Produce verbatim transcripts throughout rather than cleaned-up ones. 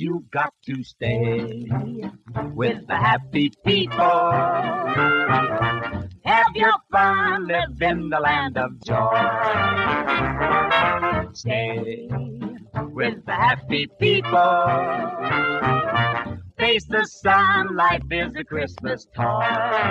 You got to stay with the happy people. Have your fun, live in the land of joy. Stay with the happy people. Face the sun, life is a Christmas toy.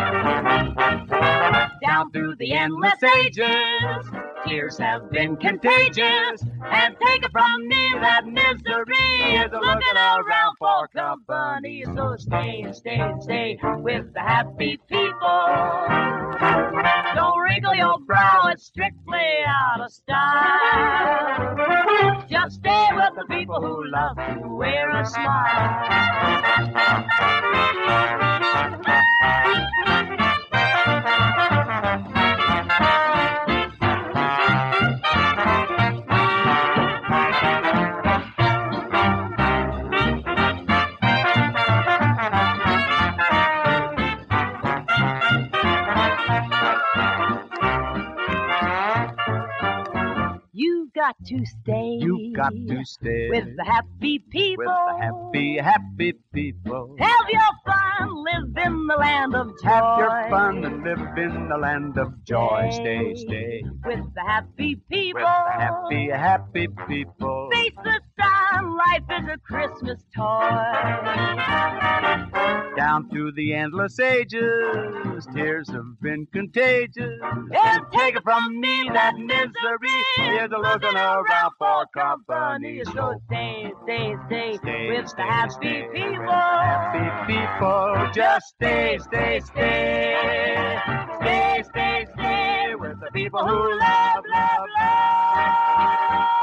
Down through the endless ages, tears have been contagious. And take it from me, that misery is looking around for company. So stay, stay, stay with the happy people. Don't wrinkle your brow, it's strictly out of style. Just stay with the people who love to wear a smile. You got to stay. You got to stay with the happy people. With the happy, happy people. Have your fun, live in the land of joy. Have your fun and live in the land of joy. Stay, stay with the happy people. With the happy, happy people. Face the sun, life is a Christmas toy. Down through the endless ages, tears have been contagious. And take it from me, that misery is looking around for company. So stay, stay, stay, stay with stay, the happy stay people. With the happy people. Just stay, stay, stay. Stay, stay, stay with the people who love, love, love.